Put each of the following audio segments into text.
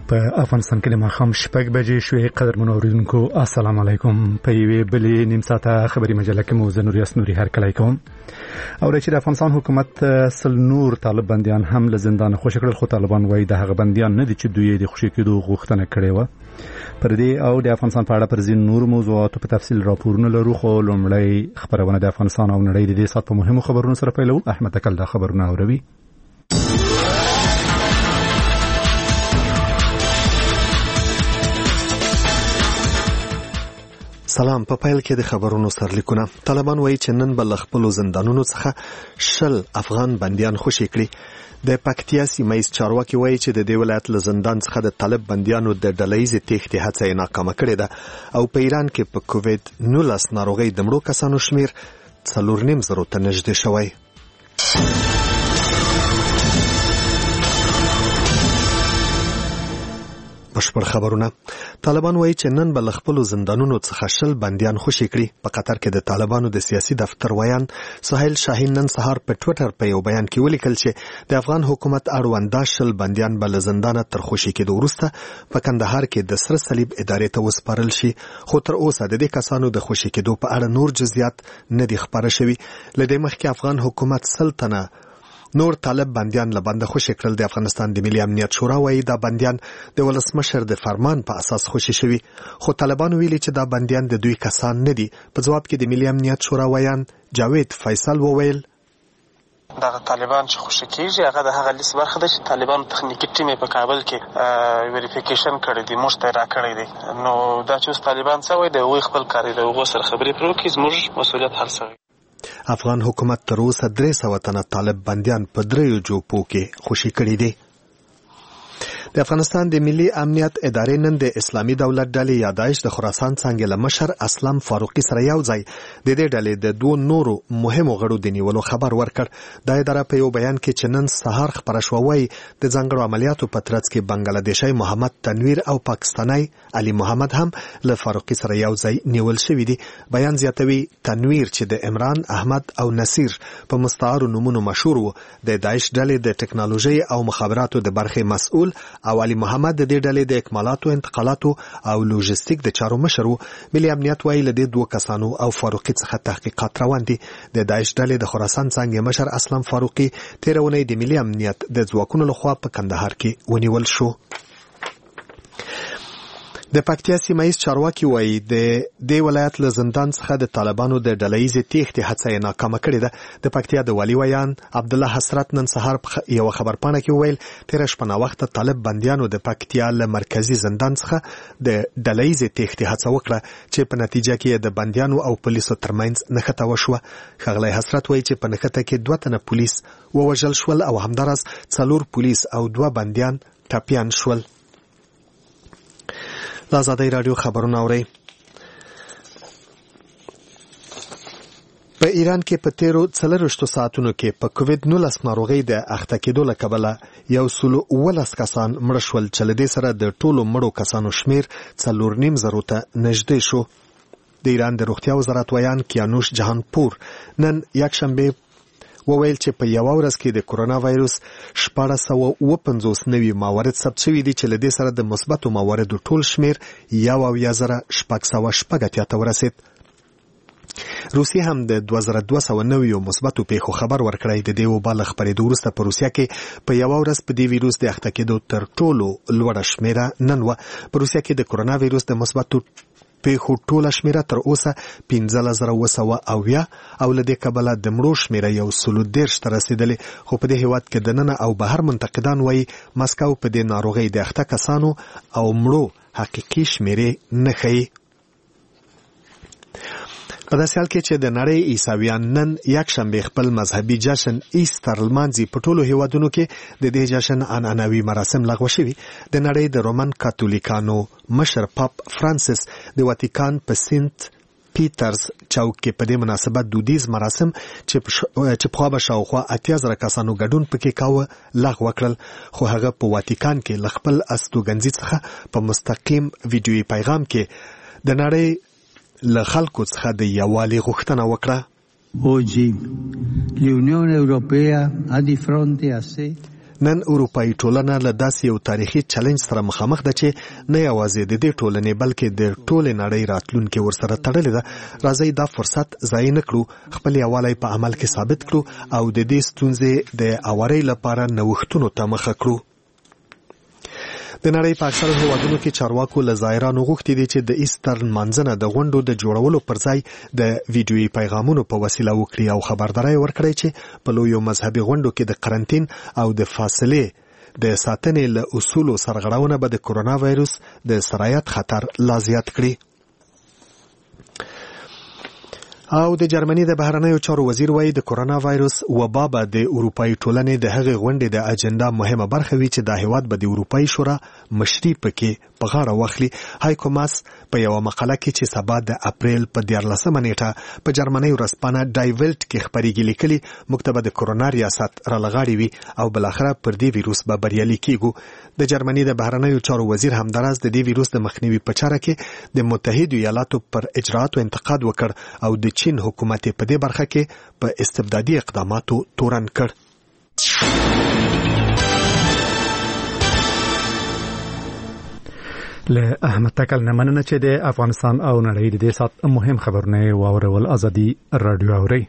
په افغانستان کې د ماښام 6 بجې شوې. قدرمنو اوریدونکو السلام علیکم. په یوې بلې نیم ساعته خبري مجله کې مو زنوري اسنوري هرکلی کوم. او چې د افغانستان حکومت سل نور طالب بنديان هم له زندان خوشی کړل، خو طالبان وایي د هغه بنديان نه دي چې دوی د خوشی کېدو غوښتنه کړې و. پر دې او د افغانستان په اړه پر ځین نور موضوعاتو په تفصیل راپورونه لرو، خو لومړی خبرونه د افغانستان او نړۍ د دې سات په مهمو خبرونو سره پیلو. احمد تکل دا خبرونه اوروي. سلام. په پیل کې د خبرونو سرلیکونه. طالبان وایي چې نن به له خپلو زندانونو څخه 60 افغان بنديان خوشي کړي. د پکتیا سیمه ییز چارواکي وایي چې د دې ولایت له زندان څخه د طالب بنديانو د ډلهیزې تېښتې هڅه یې ناکامه کړې ده، او په ایران کې په کووید 19 ناروغۍ د مړو کسانو شمیر 4.5 ته نږدې شوی. بشپړ خبرونه. طالبان وایي چې نن به له خپلو زندانونو څخه 60 بنديان خوشي کړي. په قطر کې د طالبانو د سیاسي دفتر ویان سهیل شاهین نن سهار په ټوئیټر په یو بیان کې ولیکل چې د افغان حکومت اړوند 60 بنديان به له زندانه تر خوشي کېدو وروسته په کندهار کې د سره صلیب ادارې ته وسپارل شي، خو تر اوسه د دې کسانو د خوشي کېدو په اړه نور جزئیات نه دي خبره شوي. له دې مخکې افغان حکومت 100 تنه نور طالب بنديان له بنده خوشي کړل. د افغانستان د ملي امنیت شورا وایي دا بنديان د ولسمشر د فرمان په اساس خوشي شوي، خو طالبان ویلي چې دا بنديان د دوی کسان نه دي. په جواب کې د ملي امنیت شورا ویان جاوید فیصل وویل دا طالبان چې خوشي کیږي هغه د هغه لیست برخه ده چې طالبان تخنیکی ټیم په کابل کې ویریفیکیشن کړی دی، موږ ته راکړی دی. نو دا چې طالبان څه وایي د وی خپل کاری له وګ سره خبرې پرو کې زموږ مسولیت هر څه. افغان حکومت تر اوسه 300 تنه طالب بنديان په 3 جوپو کې خوشي کړي دي. د افغانستان د ملي امنیت ادارې نن د اسلامي دولت ډلې یا داعش د خراسان څنګه له مشر اسلام فاروقي سره یو ځای د دې ډلې د دوه نورو مهمو غړو د نیولو خبر ورکړ. د اداره په یو بیان کې چې نن سهار خبره شوه وایي د ځانګړو عملیاتو په ترڅ کې بنگلادیشي محمد تنویر او پاکستاني علي محمد هم له فاروقي سره یو ځای نیول شوی دي. بیان زیاتوي تنویر چې د عمران احمد او نصیر په مستعارو نومونو مشهور و، د داعش ډلې د ټکنالوژي او مخابراتو د برخې مسؤل، او علي محمد د دې ډلې د اکمالاتو، انتقالاتو او لوجستیک د چارو مشر و. ملي امنیت وایي له دې دوه کسانو او فاروقي څخه تحقیقات روان دي. د داعش ډلې د خراسان څنګه مشر اسلام فاروقي تیرونی د ملي امنیت د ځواکونو لخوا په کندهار کې ونیول شو. د پکتیا سیمه ییز چارواکي وایي د دې ولایت له زندان څخه د طالبانو د ډلهیزې تېښتې هڅه یې ناکامه کړې ده. د پکتیا د والي ویان عبدالله حسرت نن سهار یو خبرپاڼه کې وویل تېره شپه ناوخته طالب بندیانو د پکتیا له مرکزي زندان څخه د ډلهیزې تېښتې هڅه وکړه، چې په نتیجه کې د بندیانو او پولیسو ترمنځ نښته وشوه. ښاغلی حسرت وایي چې په نښته کې 2 تنه پولیس ووژل شول او همداراز 4 پولیس او 2 بندیان ټپیان شول. د ازادۍ راډیو خبرونه اورئ. په ایران کې په تیرو 4 ساعتونو کې په کووید 19 ناروغۍ د اخته کېدو له کبله 119 کسان مړه شول، چې له دې سره د ټولو مړو کسانو شمیر 4.5 ته نږدې شو. د ایران د روغتیا وزارت ویان کیانوش جهانپور نن یکشنبه وویل چې په یو ورځ کې د کرونا وایروس 1450 نوي موارد ثبت شوي دي، چې له دې سره د مثبتو مواردو ټول شمیر 1,680 ته ورسید. روسیه هم د 2290 مثبتو پیښو خبر ورکړی. د دې وبا له خپرېدو وروسته په روسیه کې په یو ورځ په دې ویروس د اخته کېدو تر ټولو لوړه شمیره نن وه. په روسیه کې د کرونا وایروس د مثبتو پیښو ټوله شمیره تر اوسه 15,200 او له دې کبله د مړو شمیره 113 ته رسیدلې. خو په دې هیواد کې دننه او بهر منتقدان وایي مسکو په دې ناروغۍ د اخته کسانو او مړو حقیقي شمیرې نه ښیي. په داسې حال کې چې د نړۍ عیسویان نن یکشنبه خپل مذهبي جشن ایستر لمانځي، په ټولو هیوادونو کې د دې جشن عنعنوي مراسم لغوه شوي. د نړۍ د رومن کاتولیکانو مشر پاپ فرانسیس د واتیکان په سنت پیټرز چوک کې په دې مناسبت دودیز مراسم چې پخوا به شاوخوا 80,000 کسانو ګډون پکې کاوه لغوه کړل. خو هغه په واتیکان کې له خپل استوګنځي څخه په مستقیم ویډیویي پیغام کې د نړۍ له خلکو څخه د یووالي غوښتنه وکړه. Oggi l'Unione Europea ha di fronte a sé نن اروپאי ټولنه له داسې یو تاریخي چیلنج سره مخامخ ده چې نه یوازې د دې ټولنې بلکې د ټولې نړۍ راتلونکي ورسره تړلې ده. راځي دا فرصت ضایع نه کړو، خپل یووالی په عمل کې ثابت کړو او د دې ستونزې د اوارۍ لپاره نوښتونو ته مخه کړو. د نړۍ په اکثرو هیوادونو کې چارواکو له زایرانو غوښتي دي چې د ایستر لمانځنه د غونډو د جوړولو پر ځای د ویډیويي پیغامونو په وسیله وکړي او خبرداری ورکړي چې په لویو مذهبي غونډو کې د قرنطین او د فاصلې د ساتنې له اصولو سرغړونه به د کرونا وایروس د سرایت خطر لا زیات کړي. او د جرمني د بهرنیو چارو وزیر وایي د کرونا وایروس وبا به د اروپאי ټولنې د هغې غونډې د اجنډا مهمه برخه وي چې د هیواد به د اروپאי شورا مشري پکې په غاړه واخلي. هایکو ماس په یو مقاله کې چې سبا د اپریل په 14 نیټه په جرمني ورځپاڼه ډای ویلټ کې خبرېږي لیکلي موږ ته به د کرونا ریاست را لغاړي وي او بلاخره پر دې ویروس به بریالي کیږو. د جرمني د بهرنیو چارو وزیر همداراز د دې ویروس د مخنیوي په چاره کې د متحده ایالاتو پر اجراءاتو انتقاد وکړ او د چین حکومت په دې برخه کې په استبدادي اقداماتو تورن کړ. له احمد تکل نه مننه چې د افغانستان او نړۍ د دې سات مهم خبرونه واورول. ازادي رادیو اوري.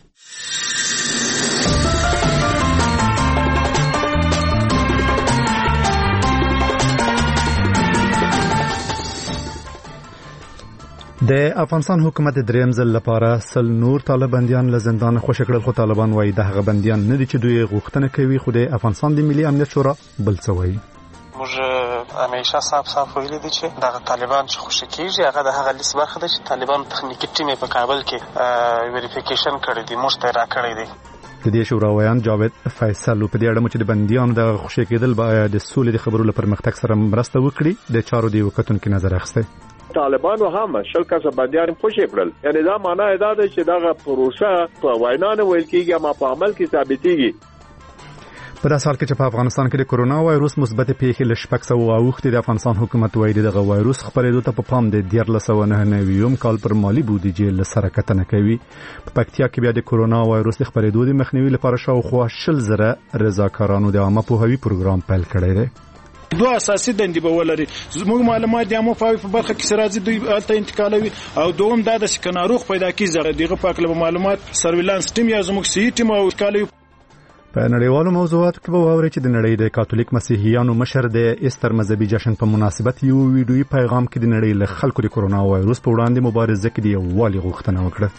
د افغانستان حکومت دریم ځل لپاره سل نور طالباندیان له زندان خوشی کړل، خو طالبان وایي دغه بندیان نه دي چې دوی غوښتنه کوي، خو د افغانستان د ملي امنیت شورا بل څه وایي. موږ همیشه صاف ویلي دي چې دغه طالبان چې خوشی کیږي هغه د هغه لیست برخه ده چې طالبان تخنیکی ټیم په کابل کې ویریفیکیشن کړی دی، موږ ته راکړی دی. د دې شوراویان جاوید فیصل په دې اړه چې د بندیانو د خوشی کېدل باید د سولې د خبرو لپاره پرمختګ سره مرسته وکړي د چارو دی وکتونکو نظر اخسته. طالبانو هم شل کسه بندیان خوشی کړل، یعنی دا معنی دا ده چې دغه پروسه په وینا نه ویل کېږي اما په عمل کې ثابتېږي. په داسې حال کې چې په افغانستان کې د کرونا وایروس مثبت پیښې له 600 اوښتې د افغانستان حکومت وایي دغه وایروس خپرېدو ته په پام د 1499 کال پر مالی بودیجې له سره کتنه کوي. په پکتیا کې بیا د کرونا وایروس د خپرېدو د مخنیوي لپاره شاوخوا 100,000 رضاکارانو د عامه پوهاوي پروګرام پیل کړی دی. دوه اساسي دندې به ولري، زموږ معلومات د عامه پوهاوي په برخه کې راځي دوی الته انتقالوي او دوم دا د سکناروغ پیدا کیږي دغه په اړه معلومات سرویلانس ټیم یا زموږ سی ټیم او انتقالوي. په نړیوالو موضوعاتو کې به واوري چې د نړۍ د کاتولیک مسیحیانو مشر د ایستر مذهبي جشن په مناسبت یو ویډیويي پیغام کې د نړۍ له خلکو د کرونا وایروس په وړاندې مبارزه کې د یووالي غوښتنه وکړه.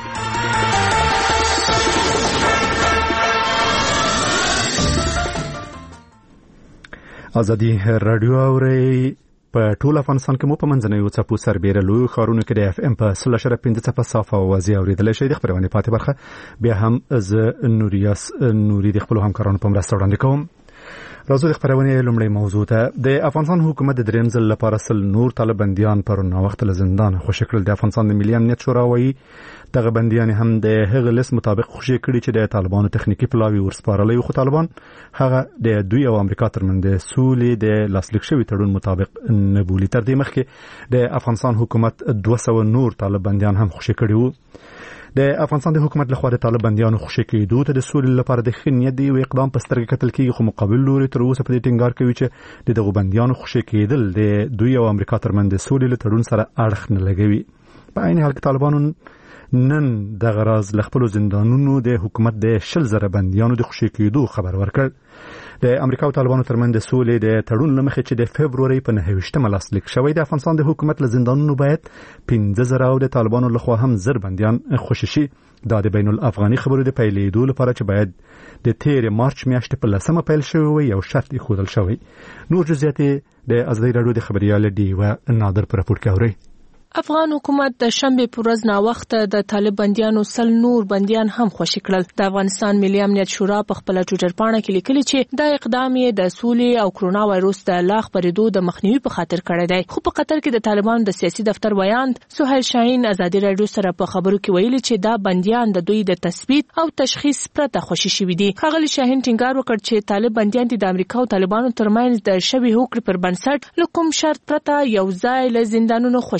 ازادي رادیو اوري. په ټول افغانستان کې مو په منځنیو څپو سربېره لوی ښارونو کې د اف ام په 0.5 څپه صافه اوازې اورېدلی شئ. د خبرونې پاتې برخه بیا هم زه نوري د خپلو همکارانو په مرسته وړاندې کوم. راځو د خبرونې لومړی موضوع ته. د افغانستان حکومت د دریم ځل لپاره سل نور طالباندیان پرون وخت له زندان خوشی کړل. د افغانستان د ملي امنیت شورا وایي دغه بندیان هم د هغه لیست مطابق خوشی کړي چې د طالبانو تخنیکی پلاوی ورسپارلې، خو طالبان هغه د دوی او امریکا ترمنځ د سولې د لاسلیک شوی تړون مطابق نه بولي. تر دې مخکې د افغانستان حکومت 200 نور طالباندیان هم خوشی کړي وو. د افغانستان د حکومت لخوا د طالباندیانو خوشی کېدو ته د سولې لپاره د ښه نیت دی او اقدام په سترګه کتل کېږي، خو مقابل لوري تر اوسه په دې ټینګار کوي چې د دغو بندیانو خوشی کېدل د دوی او امریکا ترمنځ د سولې له تړون سره اړخ نه لګوي. په عین حال کې طالبانو نن د غراز لخپلو زندانونو د حکومت د 100,000 بندیانو د خوشی کېدو خبر ورکړ. د امریکا او طالبانو ترمنځ د سولې د تړون لمخې چې د فبروري په 29مه لاسلیک شوی، د افغانستان د حکومت له زندانونو باید 15,000 او د طالبانو لخوا هم 1000 بندیان خوشی شي. دا د بین الافغاني خبرو د پیلېدو لپاره چې باید د 13 مارچ میاشتې په 10مه پیل شوی وي یو شرط ایښودل شوی. نور جزئیات د ازادي رادیو د خبريال ډیوه نادر پر راپور کوي. افغان حکومت د شنبه پر ورځ نا وخت د طالباندیانو سل نور بندیان هم خوشی کړل. د افغانستان ملي امنیت شورا په خپل ټوئیټر پاڼه کې لیکلي چې دا اقدام یې د سولې او کرونا وایروس د لا خپرېدو د مخنیوي په خاطر کړی دی. خو په قطر کې د طالبانو د سیاسي دفتر ویاند سهیل شاهین ازادي رادیو سره په خبرو کې ویلي چې دا بندیان د دوی د تثبیت او تشخیص پرته خوشی شوي دي. ښاغلي شاهین ټینګار وکړ چې طالب بندیان د امریکا او طالبانو ترمنځ د شوي هوکړې پر بنسټ له کوم شرط پرته یو ځای له زندانونو خوشی شي.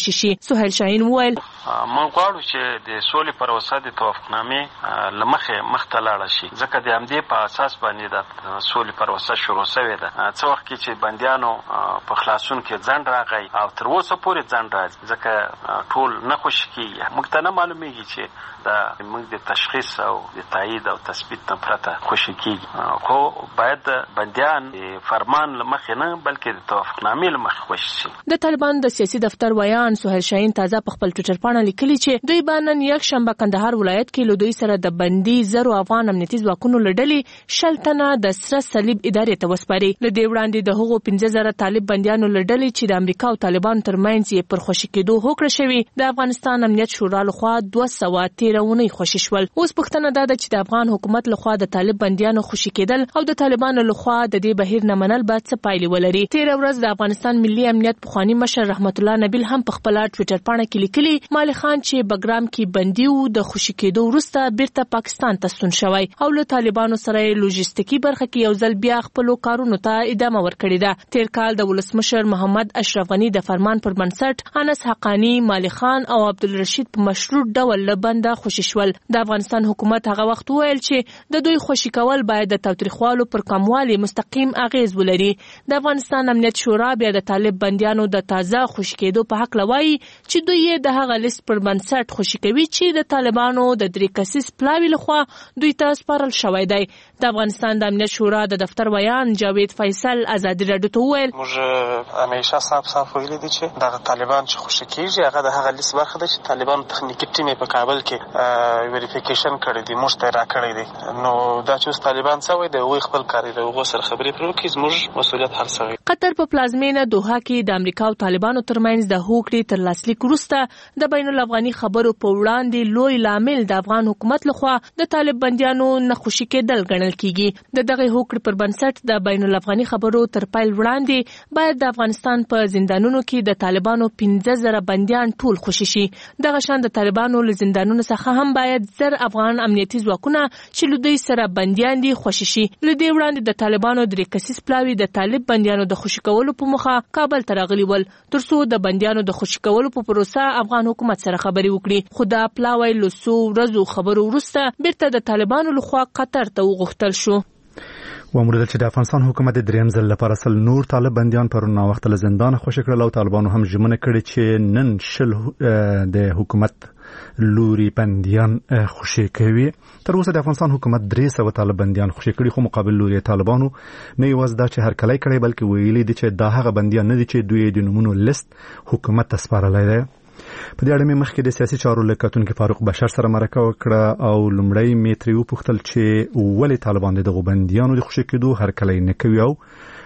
سهیل شاهین وویل موږ غواړو چې د سولې پروسه د توافقنامې لمخه مخته لاړه شي، ځکه د همدې په اساس باندې د سولې پروسه شروع شوې ده. څه وخت کې چې بندیانو په خلاصون کې ځنډ راغی او تر اوسه پورې ځنډ راځي، ځکه ټول نه خوشي کېږي. موږ ته نه معلومیږي چې دا موږ د تشخیص او د تایید او تثبیت نه پرته خوشي کېږي، خو باید بندیان فرمان لمخې نه بلکې د توافقنامې لمخې خوشي شي. د طالبان د سیاسي دفتر ویان سهیل شاهین تازه په خپل ټویټر باندې لیکلي چې دوی به نن یکشنبه کندهار ولایت کې له دوی سره د بندي زرو افغان امنیتي ځواکونو لړلې شل تنه د سره صلیب ادارې ته وسپاري. له دې وړاندې د هغو 15,000 طالب بنديانو لړلې چې د امریکا او طالبانو ترمنځ یې پر خوشي کېدو هوکړه شوې د افغانستان امنیت شورا لخوا 213 ونې خوشي شول. اوس پوښتنه ده چې د افغان حکومت لخوا د طالب بنديانو خوشي کېدل او د طالبانو لخوا د دې بهیر نه منل به څه پایلې ولري. تیر ورځ د افغانستان ملي امنیت پخوانی مشر رحمت الله نبیل هم په خپل ټویټر باندې کې لیکلي مالک خان چې بګرام کې بندي و د خوشي کېدو وروسته بیرته پاکستان ته ستون شوی او له طالبانو سره لوجستیکي برخه کې یو ځل بیا خپل کارونو ته ادامه ورکړې ده. تیر کال د ولسمشر محمد اشرف غنی د فرمان پر بنسټ انس حقانی، مالک خان او عبدالرشید په مشروط ډول له بنده خوشي شول. د افغانستان حکومت هغه وخت ویل چې د دوی خوشي کول باید د تاوتریخوالو پر کموالي مستقیم اغیز ولري. د افغانستان امنیت شورا بیا د طالب بنديانو د تازه خوشي کېدو په حق لوي چې دوی د هغه لیست پر بنسټ خوشي کوي چې د طالبانو د درې کسیز پلاوی لخوا دوی ته سپارل شوی دی. د افغانستان د امنیت شورا د دفتر ویان جاوید فیصل آزادي راډیو ته وویل موږ همیشه صاف ویلي دي چې د طالبان چې خوشي کېږي هغه د هغه لیست برخه ده چې طالبان تخنیکی ټیم په کابل کې ویریفیکیشن کړی دی، موږ ته راکړی دی. نو دا چې طالبان څه وایي د هغوی خپل کاری دی، هغوی سره خبرې پرې وکړي، زموږ مسؤلیت هر څه وي. قطر په پلازمینه دوحه کې د امریکا او طالبانو ترمنځ د هوکړې تر لاسلیک وروسته د بین الافغاني خبرو په وړاندې لوی لامل د افغان حکومت لخوا د طالب بنديانو نه خوشي کېدل ګڼل کیږي. د دغه هوکړې پر بنسټ د بین الافغاني خبرو تر پیل وړاندې باید د افغانستان په زندانونو کې د طالبانو 15,000 بنديان ټول خوشي شي. دغه شان د طالبانو له زندانونو څخه هم باید زر افغان امنیتي ځواکونه چې له دوی سره بنديان دي خوشي شي. له دې وړاندې د طالبانو درې کسیز پلاوی د طالب بنديانو د خوشي کولو په مخه کابل ته راغلي ول ترڅو د بنديانو د خوشي کولو په پروسه افغان حکومت سره خبرې وکړي. خو دا پلاوی له څو ورځو خبرو وروسته بیرته د طالبانو لخوا قطر ته وغوښتل شو. وموږ چې د افغانستان حکومت د دریم ځل لپاره سل نور طالب بنديان پرون وخت له زندان خوشي کړل او طالبانو هم ژمنه کړې چې نن شل د حکومت لوري بنديان خوشي کوي. تر اوسه د افغانستان حکومت 300 طالب بنديان خوشي کړي، خو مقابل لوري طالبانو نه یوازې دا چې هر کله کړي بلکې ویلي دي چې دا هغه بنديان نه دي چې دوی د نمونو لیست حکومت ته سپارلی دی. په دې اړه مې مخکې د سیاسي چارو لیکونکي فاروق بشر سره مرکه وکړه او لومړی مې ترې وپوښتل چې ولې طالبان دغه بنديانو د خوشي کېدو هر کله نه کوي او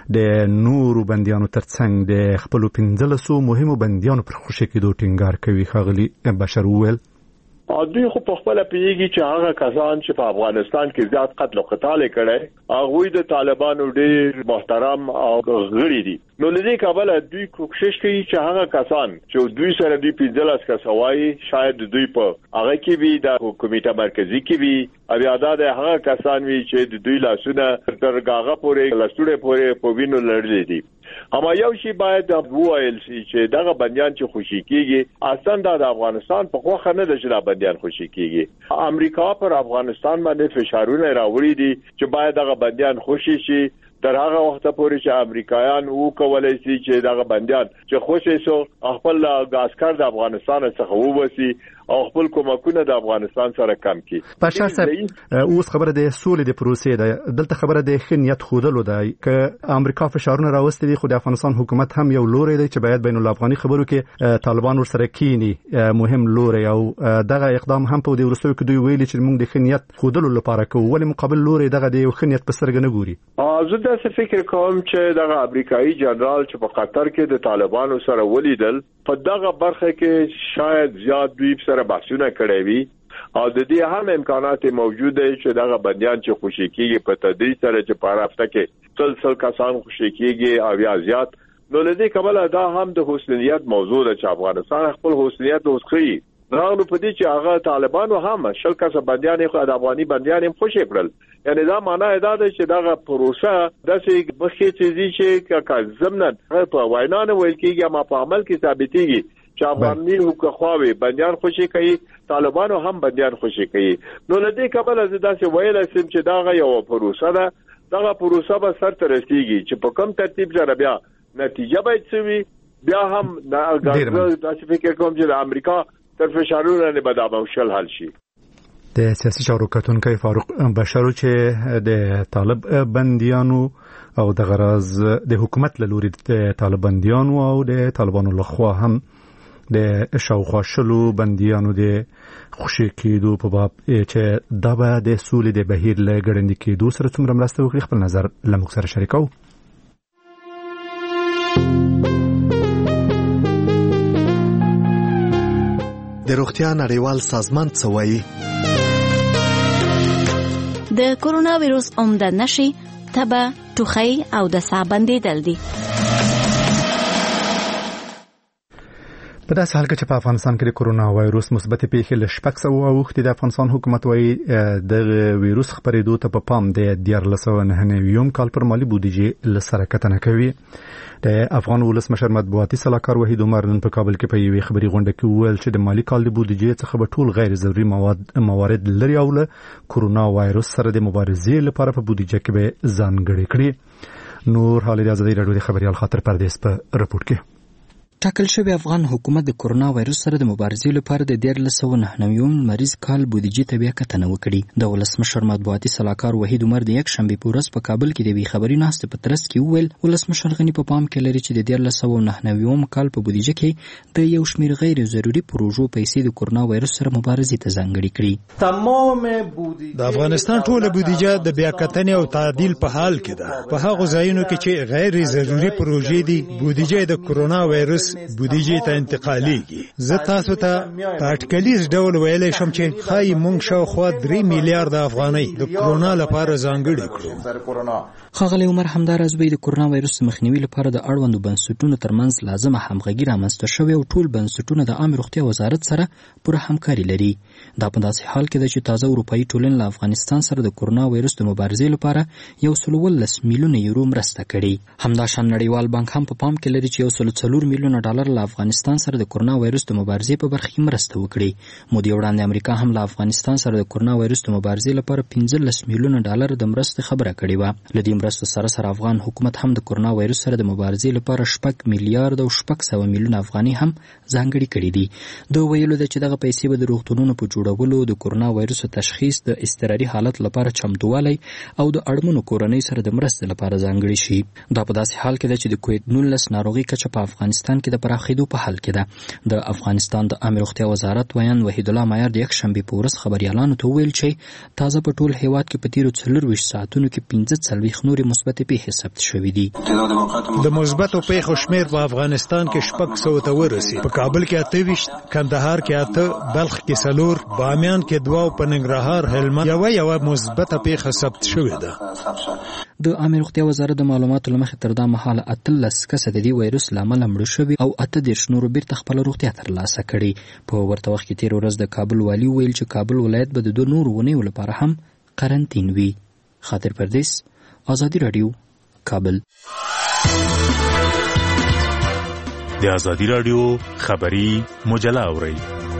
د نورو بنديانو ترڅنګ د خپل 15 مهمو بنديانو پر خوشي کېدو ټینګار کوي. ښاغلي بشر وویل دوی خو په خپل پیږي چې هغه کسان چې په افغانستان کې زیات قتل او قتال کړي هغه د طالبانو ډېر محترم او غړي دي. نو لدې کابل دوی کوشش کوي چې هغه کسان چې دوی سره دی 15 کسوای شاید دوی په هغه کې وي د کمیټه مرکزی کې وي او یاده د هغه کسان وي چې دوی لاسونه تر غاغه پورې لاسونه پورې په وینو لړلې دي. اما یو شی باید وویل شي چې دغه بنديان چې خوشي کیږي اصلا د افغانستان په خوخه نه د جلا بنديان خوشي کیږي. امریکا پر افغانستان باندې فشارونه راوړي دي چې باید دغه بنديان خوشي شي تر هغه وخت پورې چې امریکایان وکولای شي چې دغه بنديان چې خوشي شو خپل عسكر د افغانستان څخه ووسی او خپل کومکونه د افغانستان سره کم کړي. بشار صاحب اوس خبره د سولې د پروسې ده، دلته خبره د خنیت خودلو ده چې امریکا فشارونه راوستي دي، خو د افغانستان حکومت هم یو لوري دی چې باید بین الافغاني خبرو کې طالبان ورسره کینی مهم لوري او دغه اقدام هم په دې ورستو کې دوی ویلي چې موږ د خنیت خودلو لپاره کوو، ولی مقابل لوري دغه د خنیت په سترګه نه ګوري. زه دا فکر کوم چې دغه امریکایي جنرال چې په قطر کې د طالبانو سره ولیدل په دغه برخه کې شاید زیات دوی سره بحثونه کړي وي او د دې هم امکانات موجود دي چې دغه بنديان چې خوشي کیږي په تدریج سره چې په هفته کې سلسله کسان خوشي کیږي او یا زیات. نو لدې کبل دا هم د حسنیت موضوع ده چې افغانستان خپل حسنیت اوسخي راغلو په دې چې هغه طالبانو هم شل کسه بنديان خو د افغاني بنديان هم خوشي کړل. یعنی دا معنا دا ده چې دغه پروسه داسې بخې چې چې ضمنن په وینانه ویل کېږي ما په عمل کې ثابتېږي چې افغاني حکومت بنديان خوشي کوي طالبانو هم بنديان خوشي کوي نو لدې کبل از داسې ویل سم چې دا یو پروسه ده دا پروسه به سر ته رسیږي چې په کوم ترتیب سره بیا نتیجه به چوي بیا هم دا داسې فکر کوم چې د امریکا تر فشارونو نه بدابه شل حل شي د سیاسي چارو کتونکو فاروق بشارو چې د طالب بنديانو او د غرض د حکومت له لوري د طالب بنديانو او د طالبانو لخوا هم د شاوخوا شلو بنديانو د خوشي کېدو په باب چې دا به د سولې د بهیر له ګړندې کېدو سره څومره مرسته وکړي خپل نظر له موږ سره شریکو. د روغتیا نړیوال سازمان څه وایي؟ د کورونا وایروس عمده نښې تبه، ټوخی او د ساه بندېدل دي. په داسې حال کې چې په افغانستان کې د کورونا وایروس مثبت پیښې له 600 اوښتې د افغانستان حکومت وايي د وایروس خپرېدو ته په پام د 2099 کال پر مالي بودیجې له سره کتنه کوي. د افغان ولسمشر مطبوعاتي سلاکار وحید عمر نن په کابل کې په یوې خبري غونډه کې وویل چې د مالي کال د بودیجې څخه به ټول غیر ضروري موارد لري او له کورونا وایروس سره د مبارزې لپاره په بودیجه کې به ځانګړي کړي. نور حال د ازادي راډیو د خبريال خاطر پردیس په رپورت کې ټاکل شوی افغان حکومت د کورونا وایروس سره د مبارزې لپاره د 2099 مریض کال بودیجې ته بیا کتنه وکړي. د ولسمشر مطبوعاتي سلاکار وحید عمر د یک شنبه په ورځ په کابل کې د وی خبري ناشته په ترڅ کې وویل ولسمشر غنی په پام کې لري چې د 2099 کال په بودیجه کې د یو شمېر غیر ضروري پروژو پیسې د کورونا وایروس سره مبارزې ته ځانګړي کړي. تمام د افغانستان ټول بودیجه د بیا کتنې او تعدیل په حال کې ده. په هغه ځایونو کې چې غیر ضروري پروژې دي بودیجه د کورونا وایروس بودیجې ته انتقالیږي. زه تاسو ته په اټکلیز ډول ویلی شم چې ښایي موږ شاوخوا 3 میلیارډ افغانۍ د کورونا لپاره ځانګړي کړو. ښاغلی عمر همداراز وایي د کورونا وایروس مخنیوي لپاره د اړوندو بنسټونو ترمنځ لازمه همغږي رامنځته شوې او ټول بنسټونه د عامه روغتیا وزارت سره پوره همکاري لري. دا په داسې حال کې ده چې تازه اروپایي ټولنې له افغانستان سره د کورونا وایروس د مبارزې لپاره 110 میلیونه یورو مرسته کړي. همداشان نړیوال بانک هم په پام کې لري چې 104 میلیونه ډالر له افغانستان سره د کورونا وایروس د مبارزې په برخه کې مرسته وکړي. مودې وړاندې امریکا هم له افغانستان سره د کورونا وایروس د مبارزې لپاره 15 میلیونه ډالر د مرستې خبره کړې و. له دې مرستو سره سره افغان حکومت هم د کورونا وایروس سره د مبارزې لپاره 6 میلیارډ او 600 میلیونه افغانۍ هم ځانګړي کړي دي. دوی ویلو چې دغه پیسې به د روغتونونو په جوړولو، د کورونا وایروس تشخیص، د اضطراري حالت لپاره چمتووالی او د اړمنو کورنۍ سره د مرستې لپاره ځانګړي شي. دا په داسې حال کې ده چې د کووډ-19 ناروغي کچه په افغانستان کې د پراخېدو په حال کې ده. د افغانستان د عامه روغتیا وزارت ویان وحید الله مایار د یک شنبه په ورځ خبريالانو ته ویل چې تازه په ټول هیواد کې په تیرو 24 ساعتونو کې 15 نورې مثبت پیښې ثبت شوې دي. د مثبتو پیښو شمیر په افغانستان کې 600 ته ورسېد. په کابل کې 28، کندهار کې 8، بلخ کې 4، بامیان کې 2 او په ننګرهار هلمند یو مثبته پیښه ثبت شوې ده. د عامه روغتیا وزارت د معلوماتو لمخې تر دا مهاله 18 کسه د دې وایروس لامل مړه شوي او 18 نورو بیرته خپل روغتیا ترلاسه کړي. په ورته وخت کې تیر ورځ د کابل والي ویل چې کابل ولایت به د 2 نورو ونیو لپاره هم قرنطین وي. خاطر پردیس، آزادی رادیو، کابل. د آزادی رادیو خبری مجله اورئ.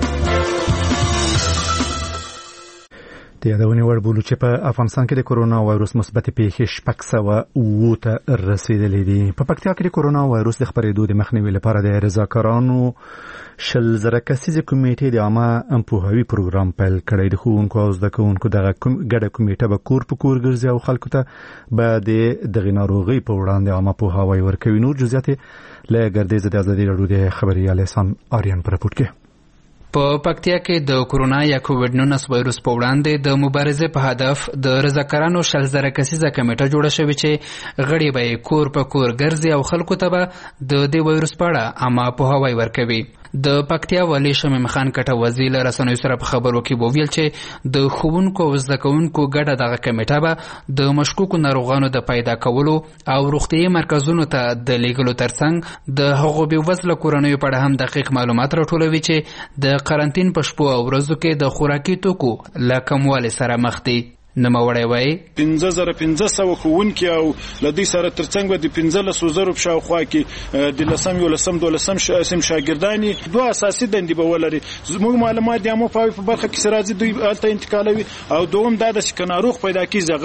د یادونې وړ بولو چې په افغانستان کې د کورونا وایروس مثبت پیښې 609 ته رسیدلې دي. په پکتیا کې د کورونا وایروس د خپرېدو د مخنیوي لپاره د رضاکارانو 10 کسیزه کمیټې د عامه پوهاوي پروګرام پیل کړی. د ښوونکو او زده کوونکو دغه ګډه کمیټه به کور په کور ګرځي او خلکو ته به دغه ناروغي په وړاندې عامه پوهاوی ورکوي. نور جزئیات له ګردیز د ازادي راډیو د خبريال احسان آریان پر رپورت کې. په پکتیا کې د کورونا یا کووډ-19 وایروس په وړاندې د مبارزې په هدف د رضاکارانو 10 کسیزه کمیټه جوړه شوې چې غړي به کور په کور ګرځي او خلکو ته به د دې وایروس په اړه عامه پوهاوی ورکوي. د پکتیا والی شمیم خان کټه وزیر رسنیو سره په خبرو کې وویل چې د ښوونکو او زده کوونکو ګډه دغه کمیټه به د مشکوکو ناروغانو د پیدا کولو او روغتیايي مرکزونو ته د لیږلو ترڅنګ د هغو بېوزله کورنیو په اړه هم دقیق معلومات راټولوي چې د قرنطین په شپو او ورځو کې د خوراکي توکو له کموالي سره مخ دي. نوموړی وایي 15,500 ښوونکي او له دې سره ترڅنګ به د 15,000 په شاوخوا کې د 11 شاګردان دوه اساسي دندې به ولري. زموږ معلومات د عامه پوهاوي په برخه کې راځي دوی هلته انتقالوي او دوم دا د ناروغ پیدا کیږي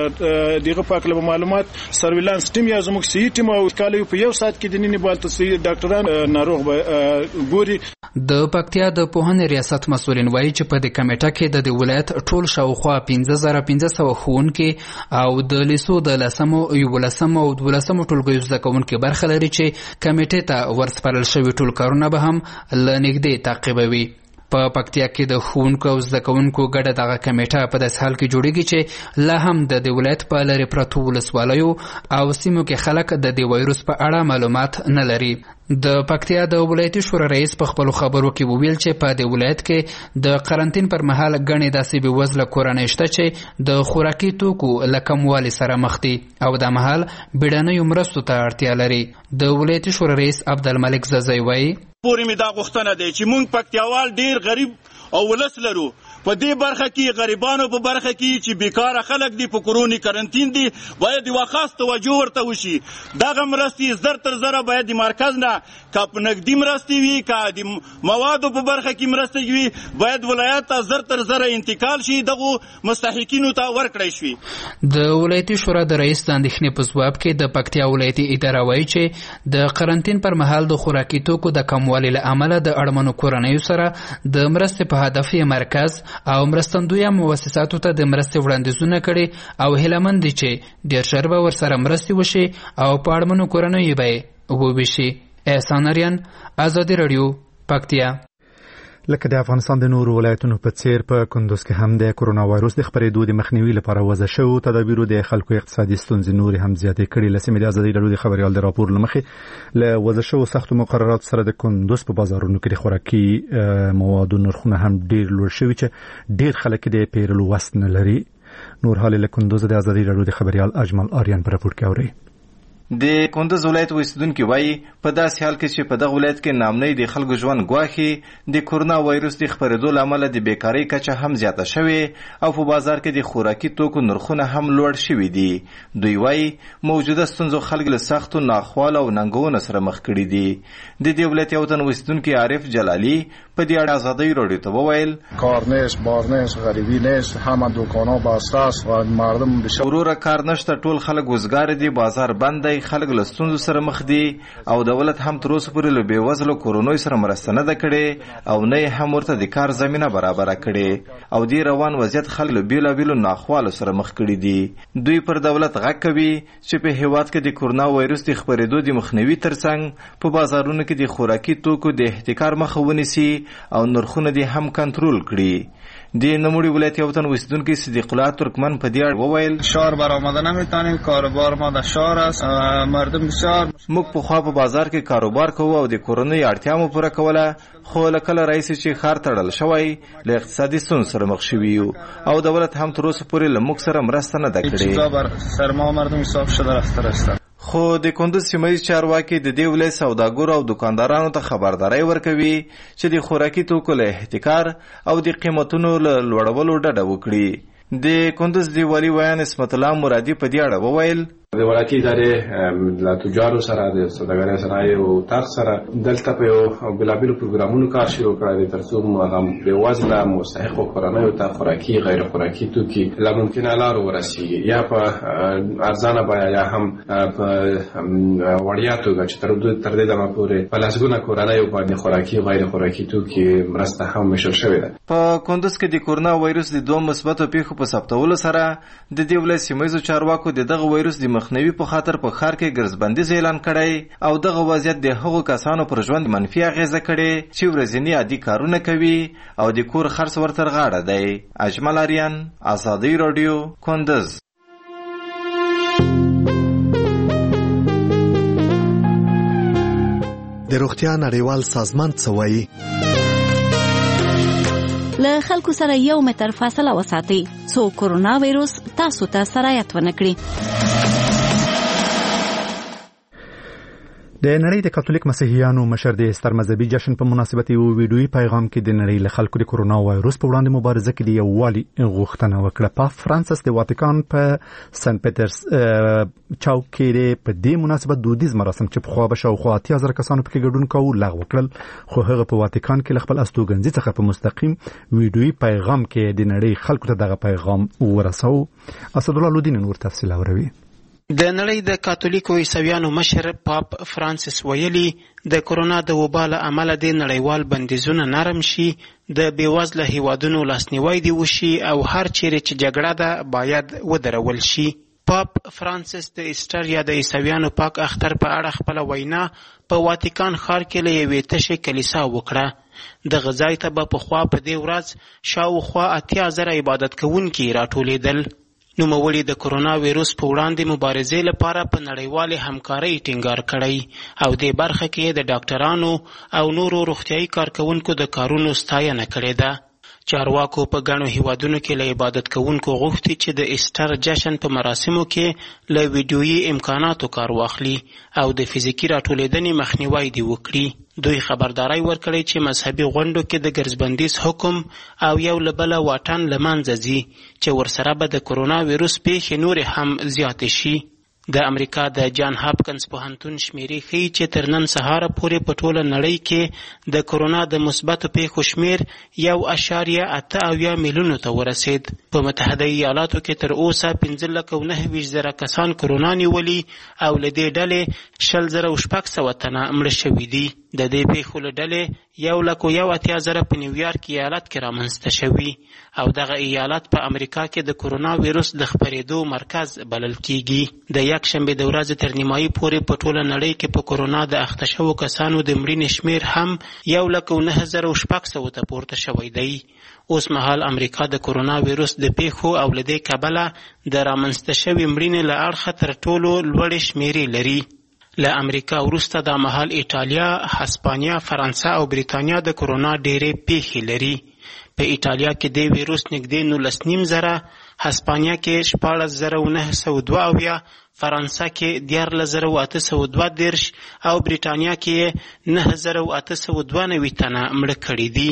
هغه دغه په اړه معلومات سرویلانس ټیم یا زموږ صحي ټیم او انتقالوي په یو ساعت کې د نینې بالته صحي ډاکټران ناروغ به ګوري. د پکتیا د پوهنې ریاست مسؤلین وایي چې په دې کمیټه کې د ولایت ټول شاوخوا 15,500 ښوونکي او د لیسو د 10 او 12 ټولګیو زده کوونکي برخه لري چې کمیټې ته ورسپارل شوي ټول کارونه به هم له نږدې تعقیبوي. په پکتیا کې د ښوونکو او زده کوونکو ګډه دغه کمیټه په داسې حال کې جوړیږي چې لا هم د دې ولایت په لرې پرتو ولسوالیو او سیمو کې خلک د دې وایروس په اړه معلومات نه لري. د پکتیا د ولایتي شورا رئیس په خپلو خبرو کې وویل چې په دې ولایت کې د قرنطین پر مهال ګڼې داسې بېوزله کورنۍ شته چې د خوراکي توکو له کموالي سره مخ دي او دا مهال بیړنیو مرستو ته اړتیا لري. د ولایتي شورا رئیس عبدالملک ززی وایي پورې مې دا غوښتنه دی چې موږ پکتیاوال ډیر غریب او ولس لرو. په دې برخه کې غریبانو په برخه کې چې بیکاره خلک دي په کورونی کرنټین دي باید یوه خاص توجه ورته وشي. دغه مرستې زر تر زره باید د مرکز نه که په نقدي مرستې وي که د موادو په برخه کې مرستې وي باید ولایت ته زر تر زره انتقال شي دغو مستحقینو ته ورکړی شي. د ولایتي شورا د رئیس د اندېښنې په ځواب کې د پکتیا ولایتي اداره وایي چې د قرنطین پر مهال د خوراکي توکو د کموالي له امله د اړمنو کورنیو سره د مرستې په هدف یې مرکز او مرستندویه مؤسساتو ته د مرستې وړاندیزونه کړي او هیله دي چې ډېر ژر به ورسره مرستې وشي او په اړمنو کورنیو به یې وویشي. احسان اریان، ازادي راډیو، پکتیا. لکه د افغانستان د نورو ولایتونو په څیر په کندوز کې هم د کرونا وایروس د خپرېدو د مخنیوي لپاره وضع شوو تدابیرو د خلکو اقتصادي ستونزې نورې هم زیاتې کړي. له سیمې د ازادي راډیو د خبریال د راپور له مخې له وضع شوو سختو مقرراتو سره د کندوز په بازارونو کې د خوراکي موادو نرخونه هم ډېر لوړ شوي چې ډېر خلک د پیرلو وس نه لري. نور حال له کندوز د ازادي راډیو د خبریال اجمل آریان په راپور کې اوري. د کندوز ولایت اوسیدونکي وایي په داسې حال کې چې په دغه ولایت کې نامنۍ د خلکو ژوند ګواښي د کرونا وایروس د خپرېدو له امله د بیکارۍ کچه هم زیاته شوې او په بازار کې د خوراکي توکو نرخونه هم لوړ شوي دي. دوی وایي موجوده ستونزو خلک له سختو ناخوالو او ننګونو سره مخ کړي دي. د دې ولایت یو تن اوسیدونکي عارف جلالي په دې اړه ازادۍ راډیو ته وویل کار نیست، بار نیست، غریبی نیست، همه دکانا بسته است و مردم وروره کار نشته، ټول خلک وزګار دي، بازار بند دی، خلک له ستونزو سره مخ دي او دولت هم تر اوسه پورې له بېوزلو کورنیو سره مرسته نه ده کړې او نه یې هم ورته د کار زمینه برابره کړې او دې روان وضعیت خلک له بېلابېلو ناخوالو سره مخ کړي دي. دوی پر دولت غږ کوي چې په هېواد کې د کرونا وایروس د خپرېدو د مخنیوي ترڅنګ په بازارونو کې د خوراکي توکو د احتکار مخه ونیسي او نرخونه دې هم کنټرول کړي. د نموړي ولایت یو تن اوسیدونکی صدیق الله ترکمن په دې اړه وویل شهر برآمده نمیتونیم، کاروبار ما در شهر است، مردم بسیار موږ پخوا په بازار کې کاروبار کوو او د کورنۍ اړتیا مو پوره کوله خو له کله راهیسې چې ښار تړل شوی له اقتصادي ستونزو سره مخ شوي یو او دولت هم تر اوسه پورې له موږ سره مرسته نه ده کړې. سرما مردم حساب شده رفته رسته. خو د کندوز سیمه‌ییز چارواکي د دې ولایت سوداګرو او دکاندارانو ته خبرداری ورکوي چې د خوراکي توکو له احتکار او د قیمتونو له لوړولو ډډه وکړي. د کندوز د والي ویان اسمت الله مرادي په دې اړه وویل د ولایتي ادارې له تجارو سره د سوداګرۍ صنایعو او طاق سره دلته په یو بېلابېلو پروګرامونو کار شروع کړی دی تر څو هغه بېوزله مستحقو کورنیو ته خوراکي غیر خوراکي توکي له ممکنه لارو ورسیږي یا په ارزانه بیه یا هم په وړیا توګه چې تر دې دمه پورې په لسګونه کورنیو باندې خوراکي غیر خوراکي توکي مرسته هم ویشل شوې ده. په کندوز کې د کرونا وایروس د دوه مثبتو پیښو په ثبتولو سره د دې ولایت سیمه‌ییزو چارواکو د دغه وایروس د مخنیوي په خاطر په ښار کې ګرځبندیز اعلان کړی او دغه وضعیت د هغو کسانو پر ژوند منفي اغیزه کړې چې ورځنی عادي کارونه کوي او د کور خرڅ ورته غاړه دی. اجمل آریان، ازادي راډیو، کندوز. د روغتیا نړیوال سازمان څه وایي؟ له خلکو سره 1 متر فاصله وساتئ څو کرونا وایروس تاسو ته سرایت ونه کړي. د نړۍ د کاتولیک مسیحیانو مشر د ستر مذهبي جشن په مناسبت یو ویډیويي پیغام کې د نړۍ له خلکو د کورونا وایروس په وړاندې مبارزه کې د یووالي غوښتنه وکړه. پاپ فرانسیس د واتیکان په سن پیټرز چاوک کې په دې مناسبت دودیز مراسم چې په خوا به شاوخوا 80,000 کسانو پکې ګډون کاوه لغوه کړل، خو هغه په واتیکان کې خپل استوګنځي څخه په مستقیم ویډیويي پیغام کې د نړۍ خلکو ته دغه پیغام ورساو. اسدالله لودین نور تفصیل اوري. د نړۍ د کاتولیکو عیسویانو مشر پاپ فرانسیس ویلي د کورونا د وبا له امله د نړیوال بندیزونه نرم شي، د بیوزله هیوادونو لاسنیوی دی وشي او هر چیرې چې جګړه ده باید ودرول شي. پاپ فرانسیس د ایسټر یا د عیسویانو پاک اختر په اړه خپل وینا په واتیکان ښار کې له یوې تشې کلیسا وکړه. د غزای ته به پخوا په دې ورځ شاوخوا 80,000 عبادت کوونکي راټولېدل. نوموړي د کورونا ویروس په وړاندې مبارزې لپاره په نړیوالې همکارۍ ټینګار کړی او د برخه کې د ډاکټرانو او نورو روغتیايي کارکونکو د کارونو ستاینه کړې ده. چارواکو په ګڼو هیوادونو کې له عبادت کوونکو غوښتي چې د ایسټر جشن په مراسمو کې له ویډیويي امکاناتو کار واخلي او د فزیکي راټولېدنې مخنیوی دی وکړي. دوی خبرداري ورکړي چې مذهبي غونډو کې د ګرځبندیز حکم او یو له بله واټن له منځه ځي چې ورسره به د کورونا ویروس پیښې نورې هم زیاتې شي. د امریکا د جان هاپکنز پوهنتون شمیرې ښیي چې تر نن سهاره پورې په ټوله نړۍ کې د کورونا د مثبتو پیښو شمیر 1.8 میلیونو ته ورسید. په متحده ایالاتو کې تر اوسه 15,29,000 کسان کورونا نیولي او له دې ډلې 20,600 تنه مړه شوي دي. د دې پیښو له ډلې 1,80,000 په نیویارک ایالت کې رامنځته شوي او دغه ایالت په امریکا کې د کورونا ویروس د خپرېدو مرکز بلل کیږي. د یکشنبې د ورځې تر نیمایي پورې په ټوله نړۍ کې په کورونا د اخته شوو کسانو د مړینې شمیر هم 1,09,600 ته پورته شوی دی. اوس مهال امریکا د کورونا ویروس د پیښو او له دې کبله د رامنځته شوي مړینې له اړخه تر ټولو لوړې شمیرې لري. له امریکا وروسته دا مهال ایټالیا، هسپانیا، فرانسه او بریتانیا د کورونا ډېرې پیښې لري. په ایټالیا کې د ویروس نږدې 19,000، هسپانیا کې 14,902، فرانسه کې 14,832 او بریتانیا کې 9,892 تنه مړه کړي دي.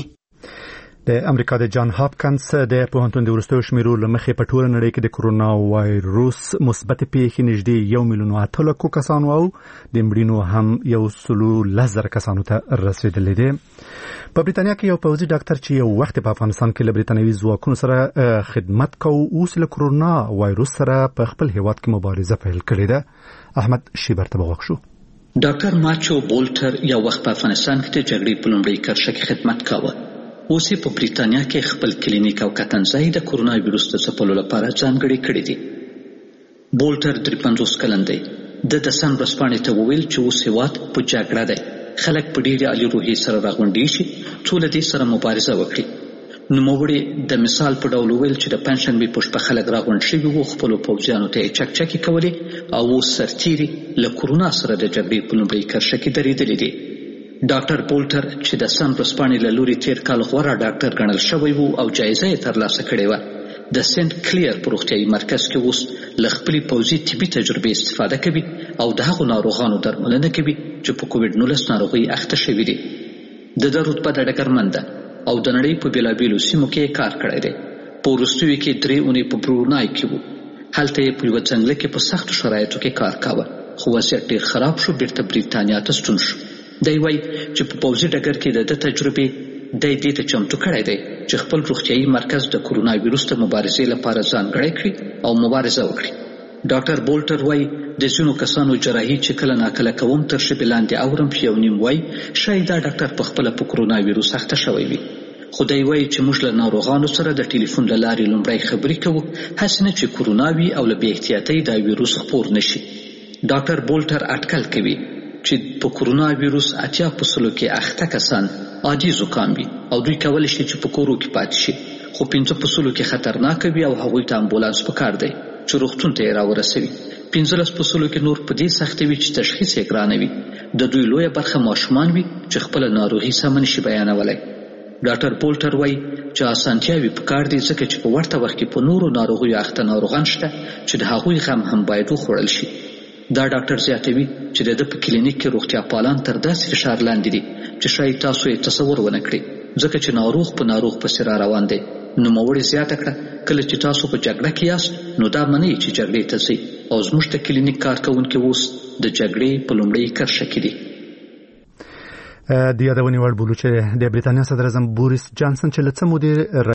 د امریکا د جان هاپکنز د پوهنتون د وروستیو شمیرو له مخې په ټوله نړۍ کې د کورونا وایروس مثبت پیښې نږدې 1,800,000 کسانو او د مړینو هم 1,10,000 کسانو ته رسیدلې دي. په بریتانیا کې یو پوځي ډاکټر چې یو وخت په افغانستان کې له بریتانوي ځواکونو سره خدمت کوي اوس له کورونا وایروس سره په خپل هیواد کې مبارزه پیل کړې ده. احمد شیبر ته وغوښتو. ډاکټر ماچو بولټر یو وخت په افغانستان کې د جګړې په لومړۍ کرښه کې خدمت کاوه. اوس په بریتانیا کې خپل کلینیک او کتنځای د کورونا ویروس د ځپلو لپاره ځانګړي کړی دي. بولټر 53 کلن دی. د دسن ورځپاڼې ته وویل چې اوس هیواد په جګړه دی، خلک په ډېرې عالي روحیې سره راغونډېږي شي څو له دې سره مبارزه وکړي. نوموړي د مثال په ډول وویل چې د پنجشنبې په شپه خلک راغونډ شوي وو، خپلو پوځیانو ته یې چکچکې کولې او اوس سرتیري له کورونا سره د جګړې په لومړۍ کرښه کې درېدلي دي. ډاکټر بولټر چې د سن ورځپاڼې له لوري تیر کال غوره ډاکټر ګڼل شوی وو او جایزه یې ترلاسه کړې وه، د سنت کلیر په روغتیايي مرکز کې اوس له خپلې پوځي طبي تجربې استفاده کوي او د هغو ناروغانو درملنه کوي چې په کووډ-19 ناروغۍ اخته شوي دي. د ده رتبه د ډګرمن ده او د نړۍ په بېلابېلو سیمو کې کار کړی دی. په وروستیو کې 3 اونۍ په برونای کې وو. هلته یې په یوه ځنګله کې په سختو شرایطو کې کار کاوه، خو وضعیت ډېر خراب شو، بیرته بریتانیا ته ستون شو. دی وایي چې په پوځي ډګر کې د تجربې دی دې ته چمتو کړی دی چې خپل روغتیايي مرکز د کورونا ویروس د مبارزې لپاره ځانګړی کړي او مبارزه وکړي. ډاکټر بولټر وایي د ځینو کسانو جراحي چې کله ناکله کوم تر شبې لاندې اورم چې یو نیم وایي شاید دا ډاکټر په خپله په کورونا ویروس اخته شوی وي. خو دی وایي چې موږ له ناروغانو سره د ټلیفون له لارې لومړی خبرې کوو، هسې نه چې کورونا وي او له بې احتیاطۍ دا ویروس خپور نه شي. ډاکټر بولټر اټکل کوي چې په کورونا ویروس 80% کې اخته کسان عادي زکام وي او دوی کولی شي چې په کورو کې پاتې شي، خو 15% کې خطرناک وي او هغوی ته امبولانس پکار دی چې روغتون ته یې راورسوي. 15% کې نور په دې سخته وي چې تشخیص یې ګرانه وي. د دوی لویه برخه ماشومان وي چې خپله ناروغي سمه نشي بیانولی. ډاکټر بولټر وایي چې اسانتیاوې پکار دي ځکه چې په ورته وخت کې په نورو ناروغیو اخته ناروغان شته چې د هغوی غم هم باید وخوړل شي. دا ډاکټر زیاتوي چې د په کلینیک کې روغتیا پالان تر داسې فشار لاندې دي چې شاید تاسو یې تصور ونه کړئ ځکه چې ناروغ په ناروغ پسې را روان دی. نوموړې زیاته کړه کله چې تاسو په جګړه کې یاست نو دا منئ چې جګړې ته ځئ او زموږ د کلینیک کارکوونکي اوس د جګړې په لومړۍ کرښه کې دي. د یادونې وړ بولو چې د بریتانیا صدر اعظم بوریس جانسن چې له څه مودې